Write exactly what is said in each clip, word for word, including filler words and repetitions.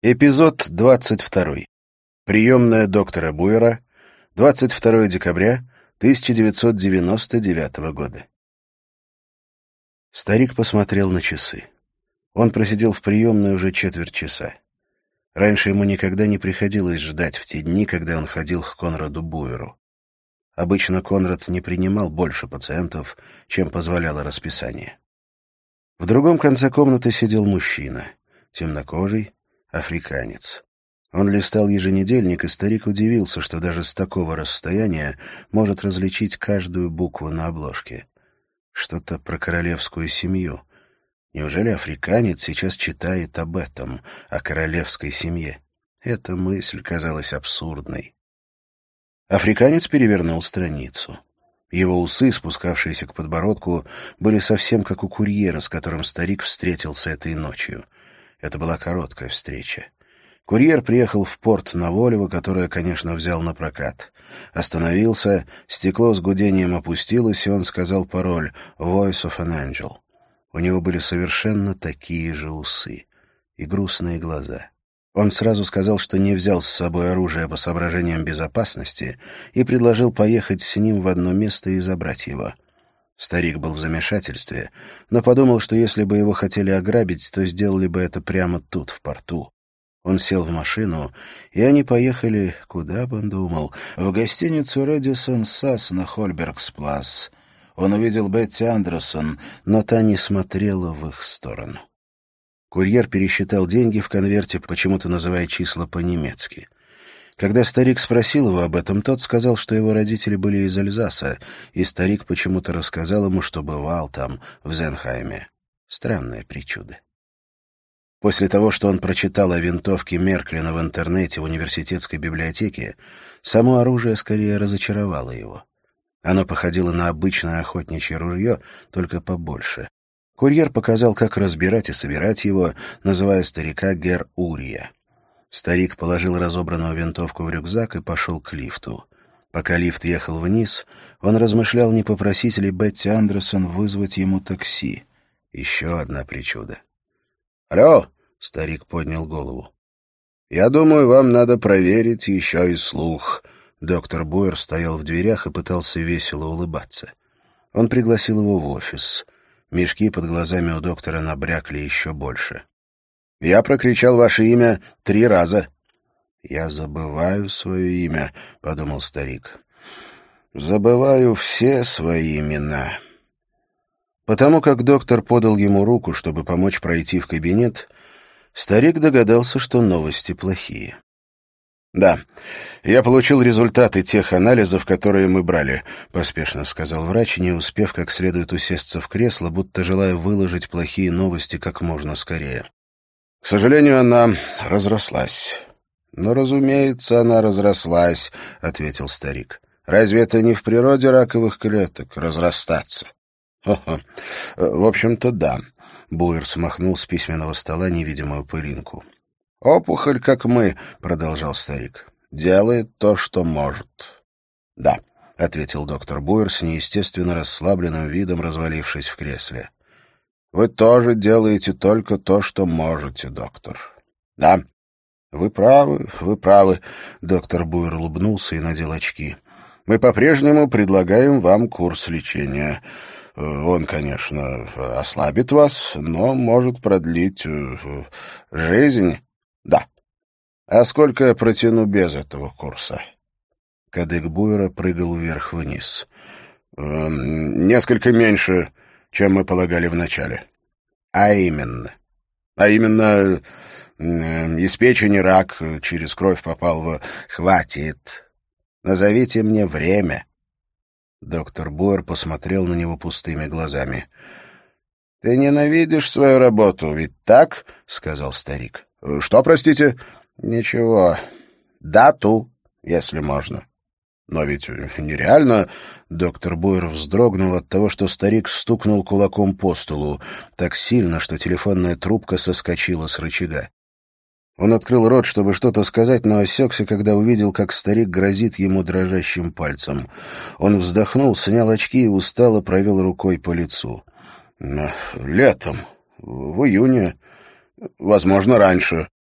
Эпизод двадцать второй. Приемная доктора Буэра. двадцать второе декабря тысяча девятьсот девяносто девятого года. Старик посмотрел на часы. Он просидел в приемной уже четверть часа. Раньше ему никогда не приходилось ждать в те дни, когда он ходил к Конраду Буэру. Обычно Конрад не принимал больше пациентов, чем позволяло расписание. В другом конце комнаты сидел мужчина, темнокожий, африканец. Он листал еженедельник, и старик удивился, что даже с такого расстояния может различить каждую букву на обложке. Что-то про королевскую семью. Неужели африканец сейчас читает об этом, о королевской семье? Эта мысль казалась абсурдной. Африканец перевернул страницу. Его усы, спускавшиеся к подбородку, были совсем как у курьера, с которым старик встретился этой ночью. Это была короткая встреча. Курьер приехал в порт Наволево, которое, конечно, взял на прокат. Остановился, стекло с гудением опустилось, и он сказал пароль «Voice of an Angel». У него были совершенно такие же усы и грустные глаза. Он сразу сказал, что не взял с собой оружие по соображениям безопасности, и предложил поехать с ним в одно место и забрать его. Старик был в замешательстве, но подумал, что если бы его хотели ограбить, то сделали бы это прямо тут, в порту. Он сел в машину, и они поехали, куда бы он думал, в гостиницу «Рэдисон Сас» на Хольбергспласс. Он увидел Бетти Андерсон, но та не смотрела в их сторону. Курьер пересчитал деньги в конверте, почему-то называя числа по-немецки. Когда старик спросил его об этом, тот сказал, что его родители были из Эльзаса, и старик почему-то рассказал ему, что бывал там, в Зенхайме. Странное причуда. После того, что он прочитал о винтовке Мерклина в интернете в университетской библиотеке, само оружие скорее разочаровало его. Оно походило на обычное охотничье ружье, только побольше. Курьер показал, как разбирать и собирать его, называя старика Гер Урия. Старик положил разобранную винтовку в рюкзак и пошел к лифту. Пока лифт ехал вниз, он размышлял, не попросить ли Бетти Андерсон вызвать ему такси. Еще одна причуда. «Алло!» — старик поднял голову. «Я думаю, вам надо проверить еще и слух». Доктор Буэр стоял в дверях и пытался весело улыбаться. Он пригласил его в офис. Мешки под глазами у доктора набрякли еще больше. «Я прокричал ваше имя три раза». «Я забываю свое имя», — подумал старик. «Забываю все свои имена». Потому как доктор подал ему руку, чтобы помочь пройти в кабинет, старик догадался, что новости плохие. «Да, я получил результаты тех анализов, которые мы брали», — поспешно сказал врач, не успев как следует усесться в кресло, будто желая выложить плохие новости как можно скорее. «К сожалению, она разрослась». «Но, разумеется, она разрослась», — ответил старик. «Разве это не в природе раковых клеток — разрастаться?» «Хо-хо. В общем-то, да». Буэр смахнул с письменного стола невидимую пылинку. «Опухоль, как мы», — продолжал старик, — «делает то, что может». «Да», — ответил доктор Буэр с неестественно расслабленным видом, развалившись в кресле. «Вы тоже делаете только то, что можете, доктор». «Да, вы правы, вы правы», — доктор Буэр улыбнулся и надел очки. «Мы по-прежнему предлагаем вам курс лечения. Он, конечно, ослабит вас, но может продлить жизнь». «Да. А сколько я протяну без этого курса?» Кадык Буэра прыгал вверх-вниз. «Э, «Несколько меньше, чем мы полагали вначале». «А именно?» «А именно, э, из печени рак через кровь попал в...» «Хватит. Назовите мне время». Доктор Буэр посмотрел на него пустыми глазами. «Ты ненавидишь свою работу, ведь так?» — сказал старик. «Что, простите?» «Ничего. Дату, если можно». «Но ведь нереально...» Доктор Буэр вздрогнул от того, что старик стукнул кулаком по столу так сильно, что телефонная трубка соскочила с рычага. Он открыл рот, чтобы что-то сказать, но осекся, когда увидел, как старик грозит ему дрожащим пальцем. Он вздохнул, снял очки и устало провел рукой по лицу. «Летом, в июне, возможно, раньше».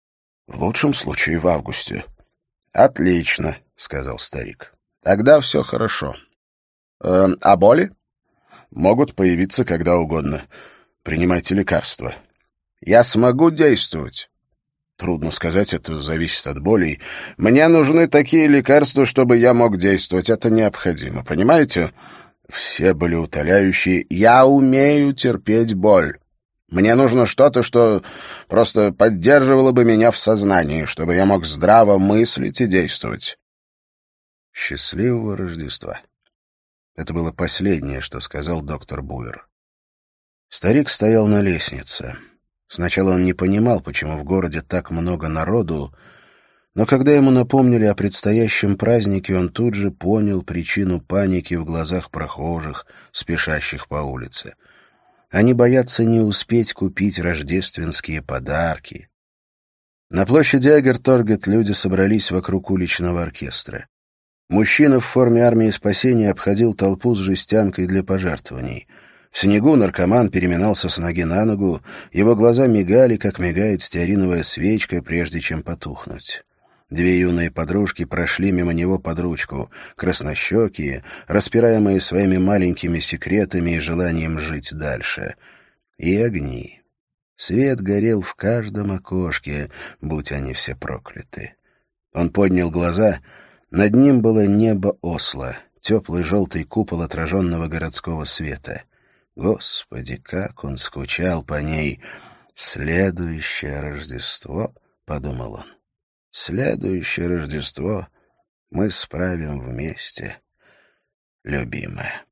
В лучшем случае в августе. Отлично, сказал старик. Тогда все хорошо. Э, а боли? Могут появиться когда угодно. Принимайте лекарства. Я смогу действовать? Трудно сказать, это зависит от болей. Мне нужны такие лекарства, чтобы я мог действовать. Это необходимо, понимаете? Все болеутоляющие. Я умею терпеть боль. Мне нужно что-то, что просто поддерживало бы меня в сознании, чтобы я мог здраво мыслить и действовать. Счастливого Рождества. Это было последнее, что сказал доктор Буэр. Старик стоял на лестнице. Сначала он не понимал, почему в городе так много народу, но когда ему напомнили о предстоящем празднике, он тут же понял причину паники в глазах прохожих, спешащих по улице. Они боятся не успеть купить рождественские подарки. На площади Агерторгет люди собрались вокруг уличного оркестра. Мужчина в форме армии спасения обходил толпу с жестянкой для пожертвований. В снегу наркоман переминался с ноги на ногу, его глаза мигали, как мигает стеариновая свечка, прежде чем потухнуть. Две юные подружки прошли мимо него под ручку, краснощекие, распираемые своими маленькими секретами и желанием жить дальше. И огни. Свет горел в каждом окошке, будь они все прокляты. Он поднял глаза. Над ним было небо Осло, теплый желтый купол отраженного городского света. Господи, как он скучал по ней! «Следующее Рождество», — подумал он, — «следующее Рождество мы справим вместе, любимая».